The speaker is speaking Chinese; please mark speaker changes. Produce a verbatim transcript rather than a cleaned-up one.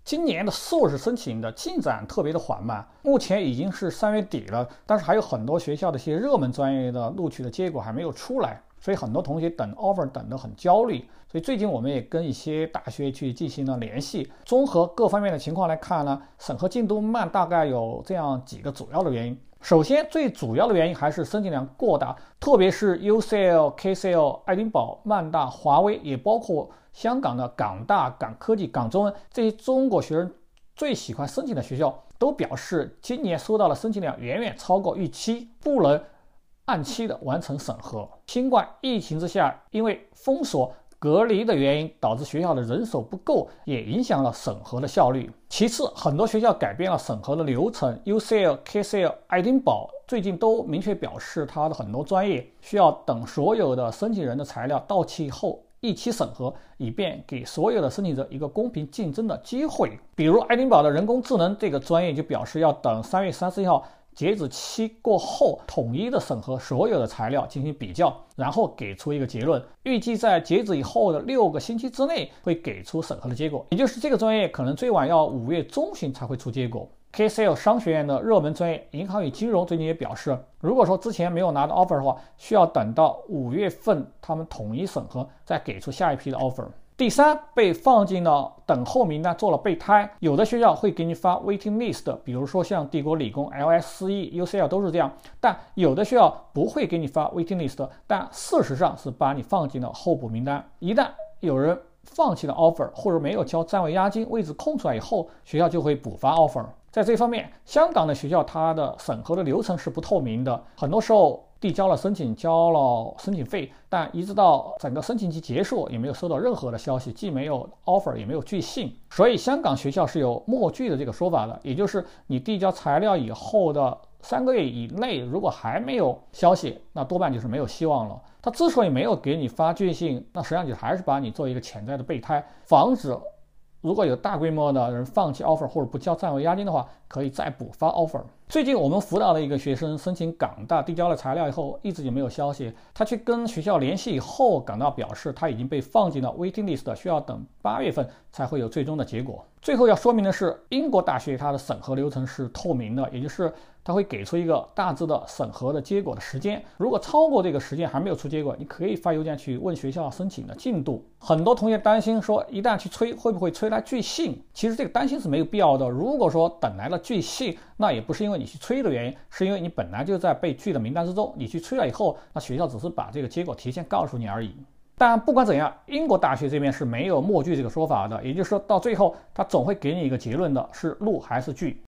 Speaker 1: 今年的硕士申请的进展特别的缓慢，目前已经是三月底了，但是还有很多学校的一些热门专业的录取的结果还没有出来，所以很多同学等 offer 等得很焦虑。所以最近我们也跟一些大学去进行了联系，综合各方面的情况来看呢，审核进度慢大概有这样几个主要的原因。首先，最主要的原因还是申请量过大，特别是 U C L、K C L、爱丁堡、曼大、华威，也包括香港的港大、港科技、港中文这些中国学生最喜欢申请的学校，都表示今年收到的申请量远远超过预期，不能按期的完成审核。新冠疫情之下，因为封锁隔离的原因，导致学校的人手不够，也影响了审核的效率。其次，很多学校改变了审核的流程 ，U C L、K C L、爱丁堡最近都明确表示，它的很多专业需要等所有的申请人的材料到期后一起审核，以便给所有的申请者一个公平竞争的机会。比如爱丁堡的人工智能这个专业就表示要等三月三十一号截止期过后，统一的审核所有的材料进行比较，然后给出一个结论。预计在截止以后的六个星期之内会给出审核的结果，也就是这个专业可能最晚要五月中旬才会出结果。K C L 商学院的热门专业银行与金融最近也表示，如果说之前没有拿到 offer 的话，需要等到五月份他们统一审核，再给出下一批的 offer。第三，被放进了等候名单做了备胎，有的学校会给你发 waiting list， 比如说像帝国理工、L S E、U C L 都是这样，但有的学校不会给你发 waiting list， 但事实上是把你放进了候补名单。一旦有人放弃了 offer 或者没有交占位押金，位置空出来以后，学校就会补发 offer。在这方面，香港的学校它的审核的流程是不透明的，很多时候递交了申请，交了申请费，但一直到整个申请期结束也没有收到任何的消息，既没有 offer 也没有拒信。所以香港学校是有默拒的这个说法的，也就是你递交材料以后的三个月以内，如果还没有消息，那多半就是没有希望了。他之所以没有给你发拒信，那实际上就还是把你做一个潜在的备胎，防止如果有大规模的人放弃 offer 或者不交占位押金的话，可以再补发 offer。最近我们辅导的一个学生申请港大，递交了材料以后一直就没有消息，他去跟学校联系以后，港大表示他已经被放进了 waiting list， 需要等八月份才会有最终的结果。最后要说明的是，英国大学它的审核流程是透明的，也就是它会给出一个大致的审核的结果的时间，如果超过这个时间还没有出结果，你可以发邮件去问学校申请的进度。很多同学担心说，一旦去催会不会催来拒信，其实这个担心是没有必要的。如果说等来了拒信，那也不是因为你去催的原因，是因为你本来就在被拒的名单之中，你去催了以后，那学校只是把这个结果提前告诉你而已。但不管怎样，英国大学这边是没有默拒这个说法的，也就是说到最后他总会给你一个结论的，是录还是拒。